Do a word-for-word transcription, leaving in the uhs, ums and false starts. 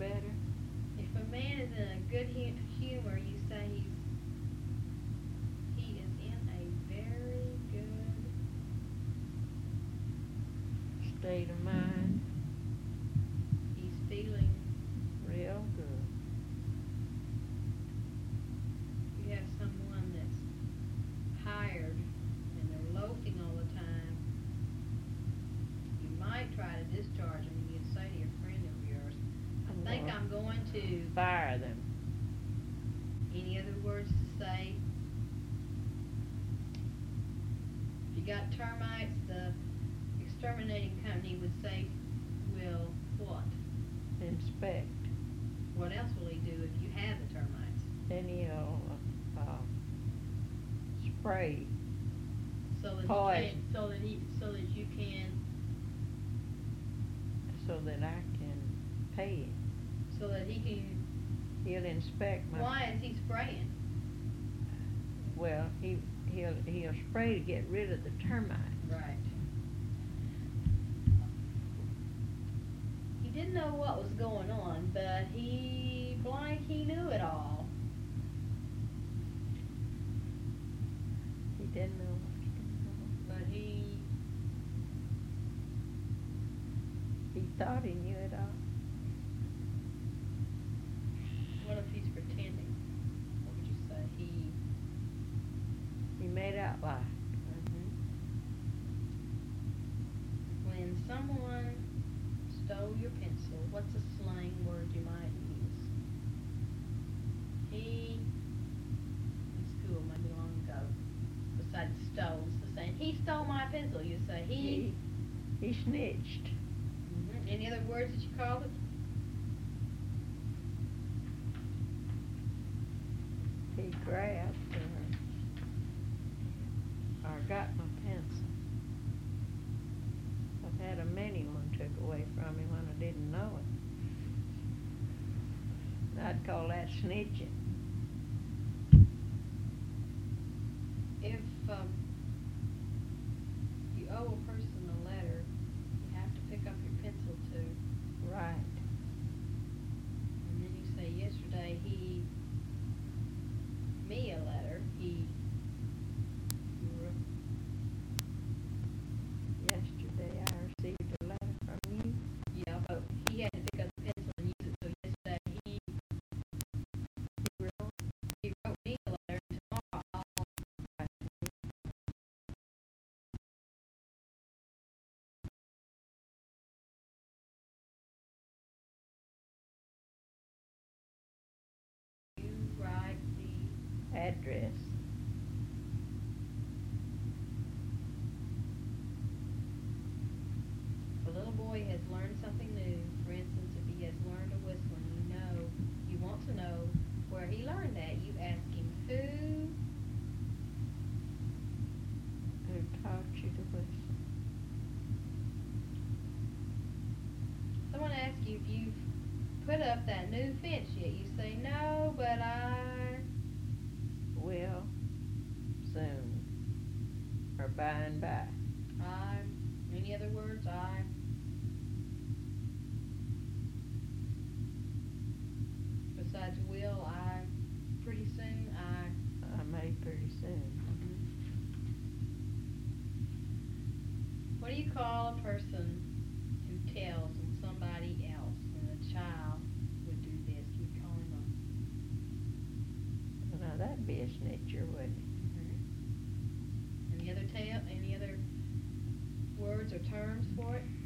better? If a man is in a good hu- humor, you say he's he is in a very good State of mind. he's feeling Real good. you have someone that's hired and they're loafing all the time. You might try to discharge them. You'd say to your friend of yours, I I'm think gonna I'm going to. Fire them. Any other words to say? If you got termites, the exterminating company would say, will what? Inspect. What else will he do if you have the termites? Then he'll uh, spray. So that Poison. you can, so that he, so that you can, So that I can pay him. so that he can. He'll inspect my. Why is he spraying? Well, he he'll he'll spray to get rid of the termites. Right. He didn't know what was going on, but he blank he knew it all. He didn't know what was going But he on. He thought he knew it all. what if he's pretending? What would you say? He He made out like. When someone stole your pencil, what's a slang word you might use? He, in school maybe long ago, besides stole, so saying, he stole my pencil, you say he. He, he snitched. Mhm. Any other words that you called it? He grabbed or, or got my pencil. I've had a many one took away from me when I didn't know it. I'd call that snitching. If um, you owe a person a letter, you have to pick up your pencil too. Right. And then you say, yesterday he, me a letter, he, you were, Yesterday I received a letter from you. yeah, but he had to pick up the pencil and use it, so yesterday he, He wrote. he wrote me a letter, and tomorrow I'll, you write the, Address. a little boy has learned something new. For instance, if he has learned to whistle and you know, you want to know where he learned that, you ask him, who, Who taught you to whistle? someone asks you if you've put up that new fence yet. You say, no, but I, Will. Soon. Or by and by. I, any other words? I, besides will, I, pretty soon, I, I may pretty soon. what do you call a person who tells on somebody else when a child would do this? You call him a, Now that'd be a snitcher, wouldn't it? any other tale, any other words or terms for it?